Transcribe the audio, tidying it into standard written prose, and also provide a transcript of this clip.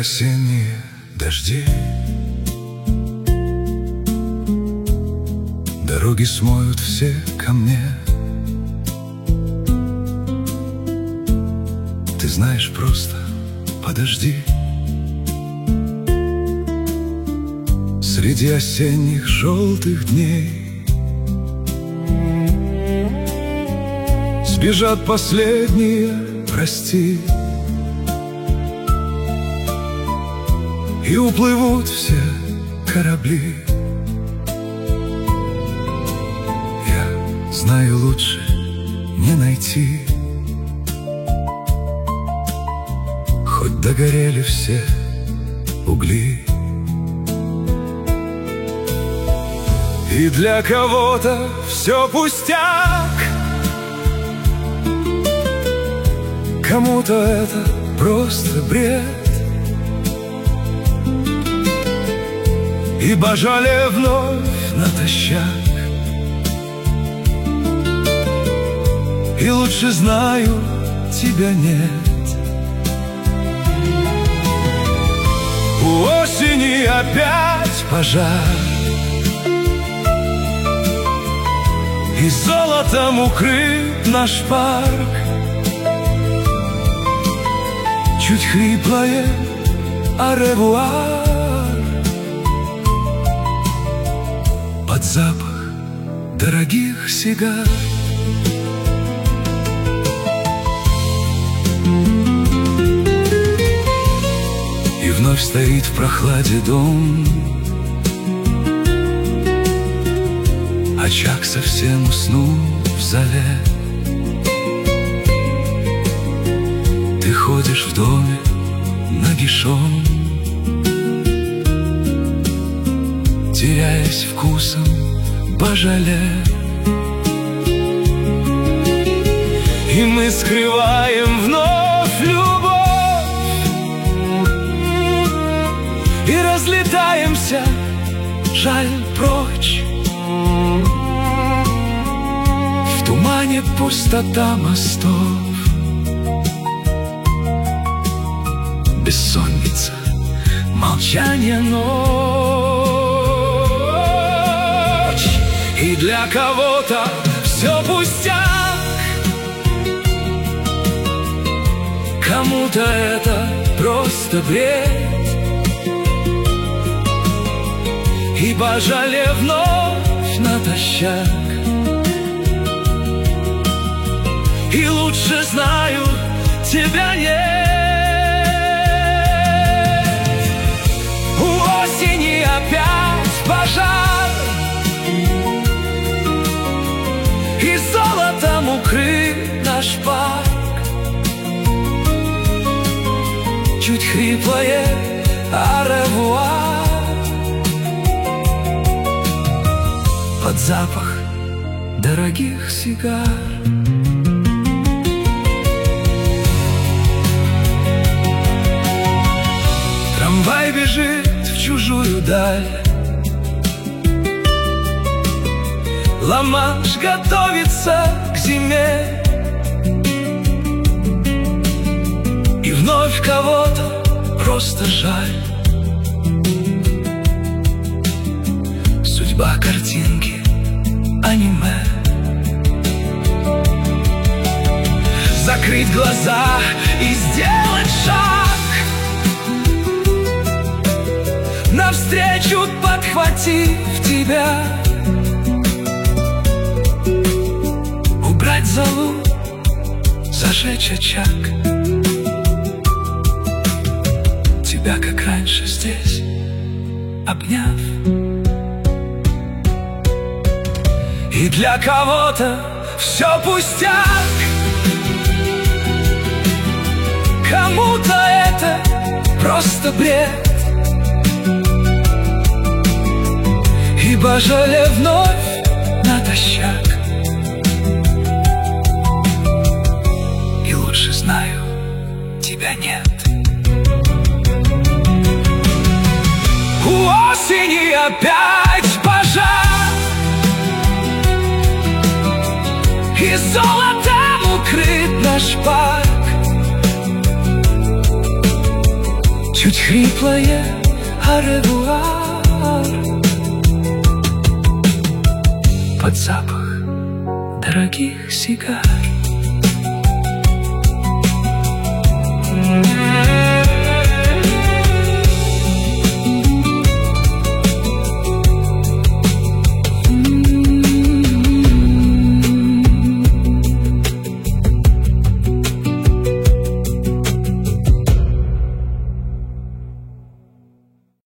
осенние дожди, дороги смоют все ко мне. Ты знаешь, просто подожди. Среди осенних желтых дней сбежат последние прости, и уплывут все корабли. Я знаю, лучше не найти, хоть догорели все угли. И для кого-то все пустяк, кому-то это просто бред. Ибо жале вновь натощак, и лучше знаю, тебя нет. У осени опять пожар, и золотом укрыт наш парк. Чуть хриплое «Аревуар» под запах дорогих сигар. И вновь стоит в прохладе дом, очаг совсем уснул в зале. Ты ходишь в доме нагишом, теряясь вкусом божале. И мы скрываем вновь любовь и разлетаемся, жаль, прочь. В тумане пустота мостов, бессонница, молчание, ночь. И для кого-то все пустяк, кому-то это просто бред. Ибо жале вновь натощак, и лучше знаю, тебя нет. У осени опять пожар, и золотом укрыт наш парк. Чуть хриплое «Аревуар» под запах дорогих сигар. Трамвай бежит в чужую даль, Ла-Манш готовится к зиме, и вновь кого-то просто жаль. Судьба картинки аниме. Закрыть глаза и сделать шаг навстречу, подхватив тебя. Убрать золу, зажечь очаг, тебя, как раньше, здесь обняв. И для кого-то все пустяк, кому-то это просто бред. Ибо жале вновь натощак, и лучше знаю, тебя нет. У осени опять пожар, и золотом укрыт наш парк. Чуть хриплое аревуар под запах дорогих сигар.